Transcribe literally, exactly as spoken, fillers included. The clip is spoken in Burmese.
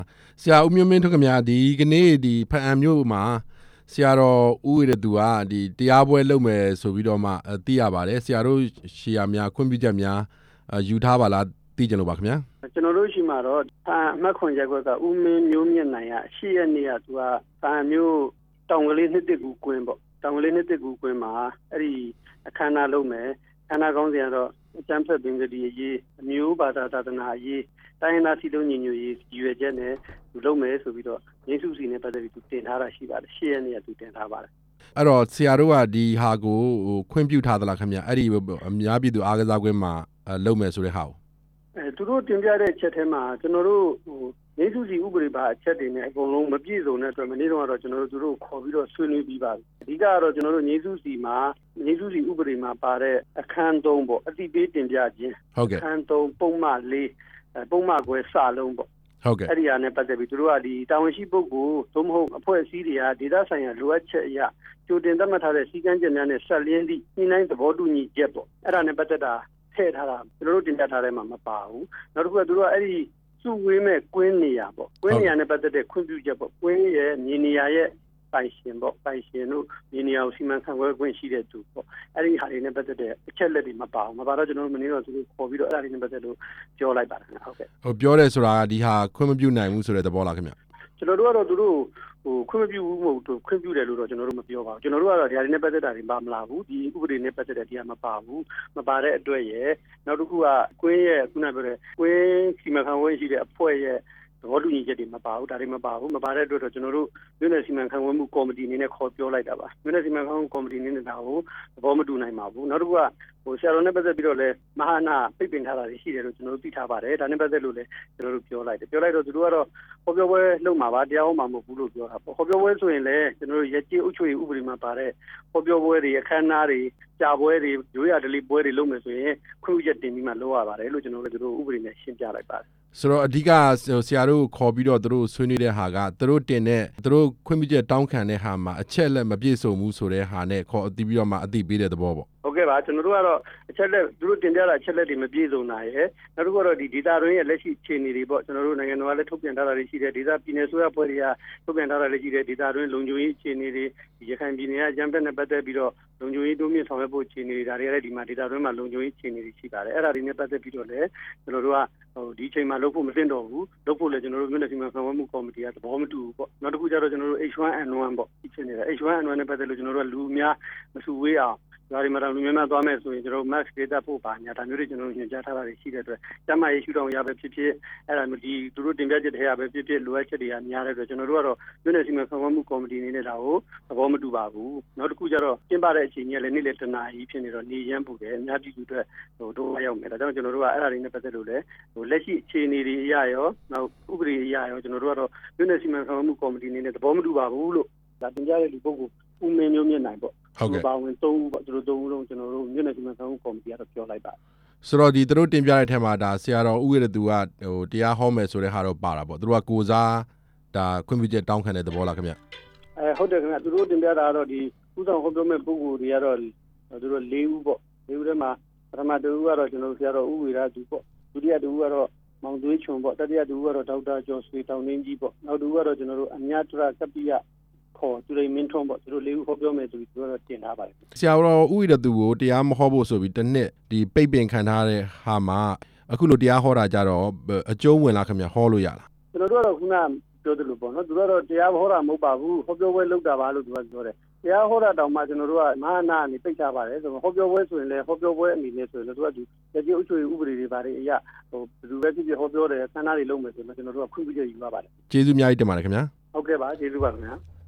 ဆရာဦးမျိုးမင်းထွန်းခင်ဗျာဒီကနေ့ဒီဖအံမြို့မှာဆရာတော်ဦးဝီရသူကဒီတရားပွဲလုပ်မယ်ဆိုပြီးတော့မှသိရပါတယ်ဆရာတို့ရှီယာများခွင့်ပြုချက်များယူထားပါလားသိကြလို့ပါခင်ဗျာကျွန်တော်တို့ရှိမှာတော့ဖအံအမှတ်ခွန်ရက်ကွက်ကဦးမင်းမျိုးမြင့်နိုင်ကရှေ့ရက်နေ့ကသူကဖအံမြို့တောင်ကလေးနှစ်တစ်ကူကွင်းပေါ့တောင်ကလေးနှစ်တစ်ကူကွင်းမှာအဲ့ဒီအခမ်းအနားလုပ်မယ်အခမ်းအနားကောင်းစဉ်ကတော့အကျမ်းဖက်ပင်ကတိအရေးအမျိုးဘာသာသာသနာအရေးတိုင်းရင်းသားစီလုံးညီညွတ်ရေးရွေချက်နဲ့သူလုပ်မယ်ဆိုပြီးတော့ရင်းစုစီနဲ့ပတ်သက်ပြီးသူတင်ထားတာရှိပါတယ်ရှေ့ရက်နေ့ကသူတင်ထားပါတယ်အဲ့တော့ဆရာတို့ကဒီဟာကိုခွင့်ပြုထားသလားခင်ဗျအဲ့ဒီအများပြည်သူအားကစားကွင်းမှာလုပ်မယ်ဆိုတဲ့ဟာကိုအဲသူတို့တင်ပြတဲ့ချက်ထဲမှာကျွန်တော်တို့ဟိုရင်းစုစီဥပဒေပါအချက်တွေနဲ့အကုန်လုံးမပြည့်စုံတဲ့အတွက်မနေ့ကတော့ကျွန်တော်တို့သူတို့ခေါ်ပြီးတော့ဆွေးနွေးပြီးပါပြီအဓိကကတော့ကျွန်တော်တို့ရင်းစုစီမှာရင်းစုစီဥပဒေမှာပါတဲ့အခန်းသုံးပေါ့အတိပေးတင်ပြခြင်းအခန်းသုံးပုံမှန်လေးပုံမှန်ကွယ်စလုံးပေါ့ဟုတ်ကဲ့အဲ့ဒီဟာနဲ့ပတ်သက်ပြီးသူတို့ကဒီတာဝန်ရှိပုဂ္ဂိုလ်သို့မဟုတ်အဖွဲ့အစည်းတွေကဒေသဆိုင်ရာလိုအပ်ချက်အရကြိုတင်သတ်မှတ်ထားတဲ့စည်းကမ်းချက်များနဲ့ဆက်လျင်းသည့်ညှိနှိုင်းသဘောတူညီချက်ပေါ့အဲ့ဒါနဲ့ပတ်သက်တာထည့်ထားတာကျွန်တော်တို့တင်ပြထားတဲ့မှာမပါဘူးနောက်တစ်ခုကသူတို့ကအဲ့ဒီစုဝေးမဲ့ကွင်းနေရာပေါ့ကွင်းနေရာနဲ့ပတ်သက်တဲ့ခွင့်ပြုချက်ပေါ့ကွင်းရဲ့မြေနေရာရဲ့ပိုင်ရှင်ပေါ့ပိုင်ရှင်တို့မြေနေရာကိုစီမံခန့်ခွဲခွင့်ရှိတဲ့သူပေါ့အဲ့ဒီဟာတွေနဲ့ပတ်သက်တဲ့အချက်လက်တွေမပါဘူးမပါတော့ကျွန်တော်တို့မနေ့တော့သူတို့ခေါ်ပြီးတော့အဲ့ဒါတွေနဲ့ပတ်သက်လို့ပြောလိုက်ပါတယ်ဟုတ်ကဲ့ဟိုပြောတယ်ဆိုတာကဒီဟာခွင့်မပြုနိုင်ဘူးဆိုတဲ့သဘောလားခင်ဗျကျွန်တော်တို့ကတော့သူတို့ဟိုခွင့်မပြုဘူးမဟုတ်သူခွင့်ပြုတယ်လို့တော့ကျွန်တော်တို့မပြောပါဘူးကျွန်တော်တို့ကတော့ဒီဟာတွေနဲ့ပတ်သက်တာတွေမမလာဘူးဒီဥပဒေနဲ့ပတ်သက်တဲ့တရားမပါဘူးမပါတဲ့အတွက်ရဲ့နောက်တစ်ခုကကွင်းရဲ့ခုနပြောတဲ့ကွင်းစီမံခန့်ခွဲရှိတဲ့အဖွဲ့ရဲ့သဘောတူညီချက်တွေမပါဘူးဒါတွေမပါဘူးမပါတဲ့အတွက်တော့ကျွန်တော်တို့မြို့နယ်စီမံခန့်ခွဲမှုကော်မတီအနေနဲ့ခေါ်ပြောလိုက်တာပါမြို့နယ်စီမံခန့်ခွဲမှုကော်မတီအနေနဲ့ဒါကိုသဘောမတူနိုင်ပါဘူးနောက်တစ်ခုကဟိုဆရာတော်နဲ့ပတ်သက်ပြီးတော့လည်းမဟာနာပိတ်ပင်ထားတာရှိတယ်လို့ကျွန်တော်တို့သိထားပါတယ်ဒါနဲ့ပတ်သက်လို့လည်းကျွန်တော်တို့ပြောလိုက်တယ်ပြောလိုက်တော့သူတို့ကတော့ဟောပြောပွဲလုပ်မှာပါတရားဟောမှာမဟုတ်ဘူးလို့ပြောတာပေါ့ဟောပြောပွဲဆိုရင်လည်းကျွန်တော်တို့ရကြေးဥချွေဥပဒေမှာပါတဲ့ဟောပြောပွဲတွေအခမ်းအနားတွေကြာပွဲတွေရိုးရာဓလေ့ပွဲတွေလုပ်မယ်ဆိုရင်ခွင့်ပြုချက်တင်ပြီးမှလုပ်ရပါတယ်လို့ကျွန်တော်တို့တို့ဥပဒေနဲ့ရှင်းပြလိုက်ပါတယ်ဆိုတော့အဓိကဆရာတို့ခေါ်ပြီးတော့သူတို့ဆွေးနွေးတဲ့ဟာကသူတို့တင်တဲ့သူတို့ခွင့်ပြုချက်တောင်းခံတဲ့ဟာမှာအချက်လက်မပြည့်စုံဘူးဆိုတဲ့ဟာနဲ့ခေါ်အသိပြီးတော့မှအသိပေးတဲ့သဘောပေါ့ဟုတ်ကဲ့ပါကျွန်တော်တို့ကတော့အချက်လက်သူတို့တင်ပြတာအချက်လက်တွေမပြည့်စုံတာရယ်နောက်တစ်ခုကတော့ဒီဒေတာတွင်းရဲ့လက်ရှိအခြေအနေတွေပေါ့ကျွန်တော်တို့နိုင်ငံတော်ကလည်းထုတ်ပြန်ထားတာတွေရှိတယ်ဒေတာပြည်နယ်ဆိုရဖွဲ့တွေကထုတ်ပြန်ထားတာလည်းရှိတယ်ဒေတာတွင်းလုံခြုံရေးအခြေအနေတွေရခိုင်ပြည်နယ်ကအကြမ်းဖက်နဲ့ပတ်သက်ပြီးတော့လုံခြုံရေးတိုးမြင့်ဆောင်ရွက်ဖို့အခြေအနေတွေဒါတွေကလည်းဒီမှာဒေတာတွင်းမှာလုံခြုံရေးအခြေအနေတွေရှိပါတယ်အဲ့ဒါတွေနဲ့ပတ်သက်ပြီးတော့လည်းကျွန်တော်တို့ကဟိုဒီအချိန်မှာလုပ်ဖို့မသင့်တော့ဘူးလုပ်ဖို့လည်းကျွန်တော်တို့မြို့နယ်စီမံခန့်ခွဲမှုကော်မတီကသဘောမတူဘူးပေါ့နောက်တစ်ခုကျတော့ကျွန်တော်တို့ H one N one ပေါ့ဒီချင်းနေတာ H one N one နဲ့ပတ်သက်လို့ကျွန်တော်တို့ကလူအများမစုဝေးအောင်ဒါတွေမှာတော့လူများများသွားမယ်ဆိုရင်ကျွန်တော် max data ပို့ပါညာဒါမျိုးတွေကျွန်တော်တို့ညွှန်ကြားထားတာရှိတဲ့အတွက်ကျန်းမာရေးရှုထောင့်ရပဲဖြစ်ဖြစ်အဲ့ဒါဒီသူတို့တင်ပြချက်တွေရပဲဖြစ်ဖြစ်လိုအပ်ချက်တွေကများတဲ့အတွက်ကျွန်တော်တို့ကတော့မြို့နယ်စီမံခန့်ခွဲမှုကော်မတီအနေနဲ့ဒါကိုသဘောမတူပါဘူးနောက်တစ်ခုကျတော့ကျင်းပတဲ့အချိန်ကြီးလည်းနေ့လယ်တနာရီဖြစ်နေတော့နေရမ်းပူတယ်အများပြည်သူတွေဟိုတို့ရောက်မယ်ဒါကြောင့်ကျွန်တော်တို့ကအဲ့ဒါတွေနဲ့ပတ်သက်လို့လည်းဟိုလက်ရှိအခြေအနေတွေအရရောနောက်ဥပဒေအရရောကျွန်တော်တို့ကတော့မြို့နယ်စီမံခန့်ခွဲမှုကော်မတီအနေနဲ့သဘောမတူပါဘူးလို့ဒါတင်ပြတဲ့လူပုဂ္ဂိုလ်ဦးမင်းမျိုးမြင့်နိုင်ပေါ့ဟုတ်ကဲ့ပါဝင်သုံးဦးပေါ့သူတို့သုံးဦးလုံးကျွန်တော်တို့မြို့နယ်စီမံခန့်ခွဲမှုကော်မတီကတော့ပြောလိုက်ပါဆိုတော့ဒီသူတို့တင်ပြတဲ့ထဲမှာဒါဆရာတော်ဦးဝီရသူကဟိုတရားဟောမယ်ဆိုတဲ့ဟာတော့ပါတာပေါ့သူတို့ကကိုစားဒါခွင့်ပြုချက်တောင်းခံတဲ့သဘောလားခင်ဗျအဲဟုတ်တယ်ခင်ဗျသူတို့တင်ပြတာကတော့ဒီဥဆောင်ဟောပြောမဲ့ပုဂ္ဂိုလ်တွေကတော့သူတို့၄ဦးပေါ့၄ဦးထဲမှာပထမတူဦးကတော့ကျွန်တော်ဆရာတော်ဦးဝီရသူပေါ့ဒုတိယတူဦးကတော့မောင်သွေးချွန်ပေါ့တတိယတူဦးကတော့ဒေါက်တာကျော်ဆွေတောင်နှင်းကြီးပေါ့နောက်တူဦးကတော့ကျွန်တော်တို့အမြတ်တရကပိယခေါ်သူတွေမင်းထွန်းပေါ့သူတို့လေးဦးဟောပြောမယ်ဆိုပြီးသူတို့တင်ထားပါတယ်ဆရာတော်ဦးဝီရသူကိုတရားမဟောဖို့ဆိုပြီးတစ်နှစ်ဒီပိတ်ပင်ခံထားတဲ့ဟာမှာအခုလိုတရားဟောတာကြတော့အကျုံးဝင်လားခင်ဗျဟောလို့ရလားကျွန်တော်တို့ကတော့ခုနပြောသလိုပေါ့နော်သူတို့ကတော့တရားဟောတာမဟုတ်ပါဘူးဟောပြောပွဲလုပ်တာပါလို့သူကပြောတယ်တရားဟောတာတောင်မှကျွန်တော်တို့ကမဟာနာအနေပိတ်ထားပါတယ်ဆိုတော့ဟောပြောပွဲဆိုရင်လည်းဟောပြောပွဲအနေနဲ့ဆိုရင်လည်းသူကဒီလက်ကျဥချွေဥပဒေတွေပါတယ်အရာဟိုဘယ်သူပဲဖြစ်ဖြစ်ဟောပြောတယ်ဆန္ဒတွေလုပ်မယ်ဆိုရင်ကျွန်တော်တို့ကခွင့်ပြုချက်ယူရပါတယ်ကျေးဇူးအများကြီးတင်ပါတယ်ခင်ဗျာဟုတ်ကဲ့ပါကျေးဇူးပါခင်ဗျာ